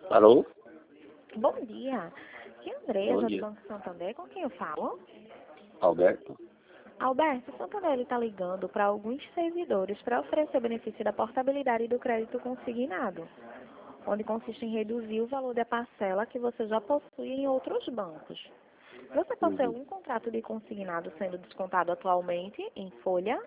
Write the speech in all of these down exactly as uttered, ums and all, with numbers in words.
Alô? Bom dia. Aqui é a Andresa, Bom do dia. Banco Santander. Com quem eu falo? Alberto? Alberto, o Santander está ligando para alguns servidores para oferecer o benefício da portabilidade do crédito consignado, onde consiste em reduzir o valor da parcela que você já possui em outros bancos. Você possui Uhum. algum contrato de consignado sendo descontado atualmente em folha?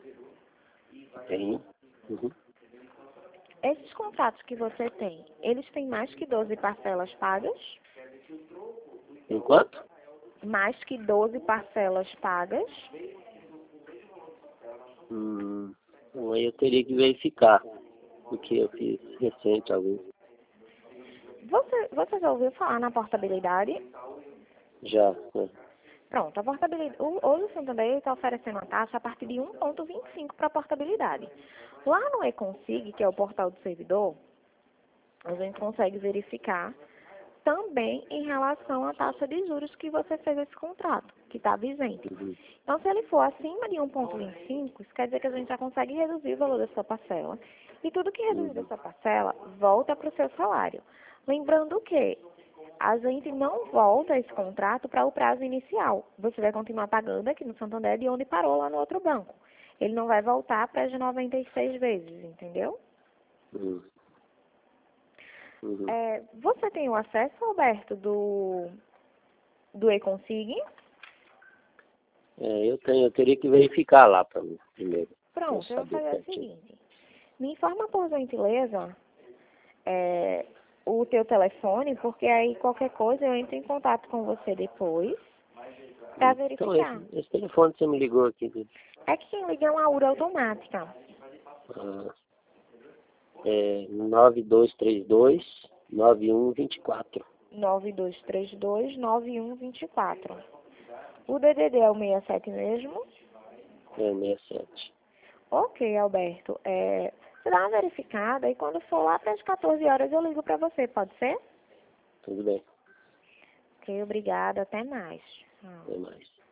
Tem. Uhum. Esses contratos que você tem, eles têm mais que doze parcelas pagas? Enquanto? Mais que doze parcelas pagas? Hum, bom, aí eu teria que verificar, porque eu fiz recente alguns. Você, você já ouviu falar na portabilidade? Já. Né? Pronto, a portabilidade. o- Hoje o Santander está oferecendo uma taxa a partir de um vírgula vinte e cinco para a portabilidade. Lá no eConsig, que é o portal do servidor, a gente consegue verificar também em relação à taxa de juros que você fez esse contrato, que está vigente. Uhum. Então, se ele for acima de um vírgula vinte e cinco, isso quer dizer que a gente já consegue reduzir o valor da sua parcela. E tudo que reduzir da Uhum. sua parcela volta para o seu salário. Lembrando que a gente não volta esse contrato para o prazo inicial. Você vai continuar pagando aqui no Santander de onde parou lá no outro banco. Ele não vai voltar para as noventa e seis vezes, entendeu? Uhum. Uhum. É, você tem o acesso, Alberto, do, do eConsig? É, eu tenho, eu teria que verificar lá para mim primeiro. Pra eu Pronto, eu vou saber fazer o certinho. seguinte. Me informa, por gentileza, é, o teu telefone, porque aí qualquer coisa eu entro em contato com você depois para Então verificar. esse, esse telefone que você me ligou aqui, né? É que quem liga é uma U R A automática. ah, é nove dois três dois, nove um dois quatro. nove dois três dois, nove um dois quatro. O D D D é o sessenta e sete mesmo? É sessenta e sete. Ok, Alberto. É, você dá uma verificada e quando for lá para as quatorze horas eu ligo para você, pode ser? Tudo bem. Ok, obrigada. Até mais. Até mais.